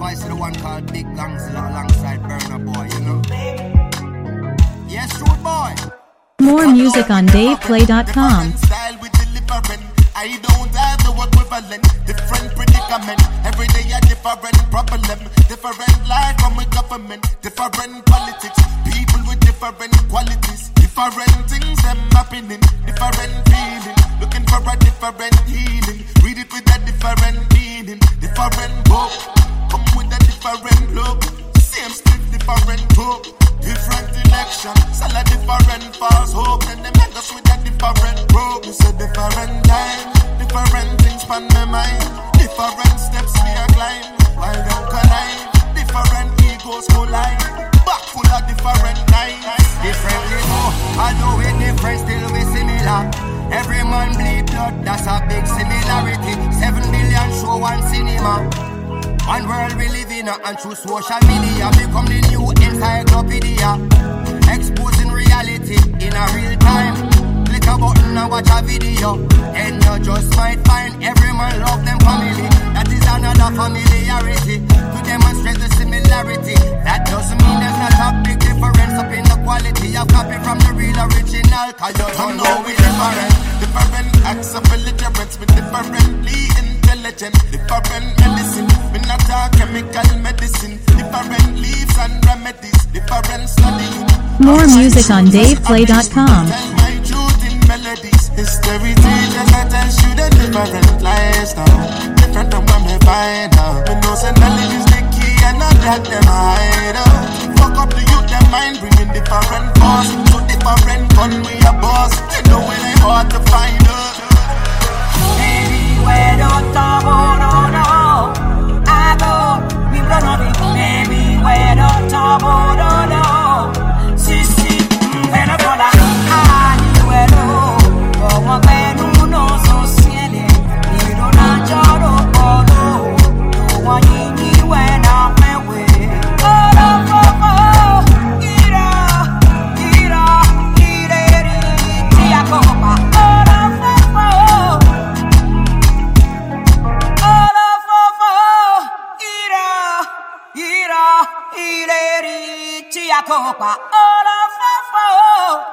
voice of the one called Big Gangsta alongside Burna Boy, you know. Yes, rude boy. More music on DavePlay.com. I don't have no equivalent, different predicament. Every day a different problem, different life from a government, different politics, people with different qualities, different things them happening, different feeling, looking for a different healing. Read it with a different meaning, different book, come with a different look, same script, different book, different election, sell a different false hope, and they make us with a different rope. It's a different time, different things on my mind, different steps we are climb, while them collide, different egos collide, back full of different lines. Differently though, although we different, still we similar. Every man bleed blood, that's a big similarity. 7 billion show one cinema. One world we live in, and through social media become the new encyclopedia, exposing reality in a real time. Click a button and watch a video, and you just might find every man love them family. That is another familiarity to demonstrate the similarity. That doesn't mean there's not a big difference up in the quality of copy from the real original. Cause you don't know we different. Different acts of belligerence, we differently intelligent. Different medicine, we not a chemical medicine. Different leaves and remedies, different studying. More music on DavePlay.com. Melodies, history teaches that I should have different lifestyle. Different from what me find out. Me know say knowledge is the key and not that them hide out. Fuck up the youth, them mind bringing different force. So different gun we a boss. You know when they hard to find out. Baby, where don't talk, oh no no. I go, we run on it. Baby, where don't talk, oh no no. Sissy, when I go la, como ven uno sociale, y no na lloro polo, no voy ni buena me we. Ora popo, ira, tia copa. Ora popo, ira, tia copa. Ora popo.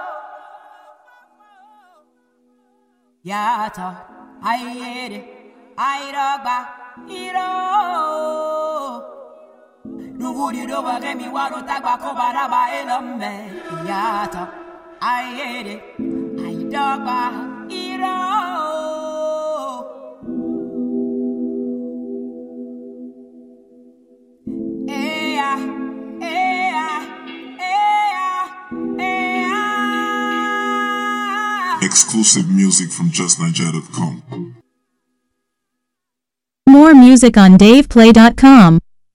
Yata, ayere, ayroba, iro. Nuguri doba gemi waro tagba kobaraba elome. Yata, ayere, ayroba, iro. Eya, eya, eya, eya. Exclusive music from JustNigeria.com. More music on DavePlay.com.